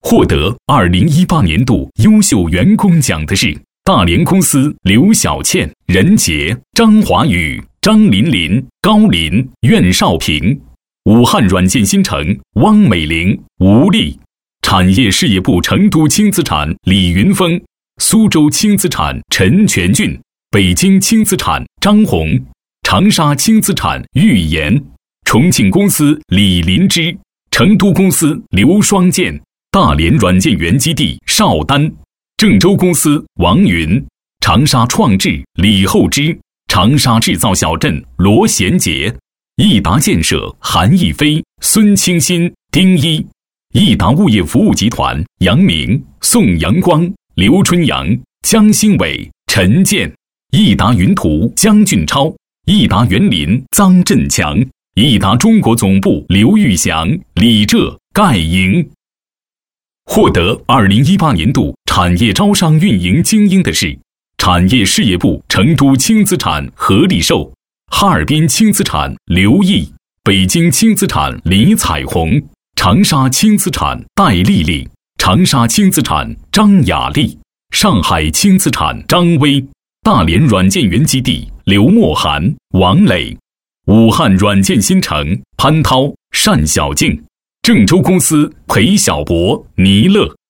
获得2018年度优秀员工奖的是大连公司刘小倩、任杰、张华宇、张琳琳、高林、苑少平；武汉软件新城汪美玲、吴丽；产业事业部成都轻资产李云峰；苏州轻资产陈全俊；北京轻资产张红；长沙轻资产郁岩；重庆公司李林芝；成都公司刘双健；大连软件园基地邵丹；郑州公司王云；长沙创智李厚之；长沙制造小镇罗贤杰；益达建设韩毅飞、孙清新、丁一；益达物业服务集团杨明、宋阳光、刘春阳、江新伟、陈建；益达云图江俊超；益达园林臧振强；益达中国总部刘玉祥、李浙、盖莹。获得2018年度产业招商运营精英的是产业事业部成都轻资产何立寿、哈尔滨轻资产刘毅、北京轻资产李彩虹、长沙轻资产戴丽丽、长沙轻资产张雅丽、上海轻资产张威、大连软件园基地刘墨涵、王磊、武汉软件新城潘涛、单小静、郑州公司裴小博、倪乐、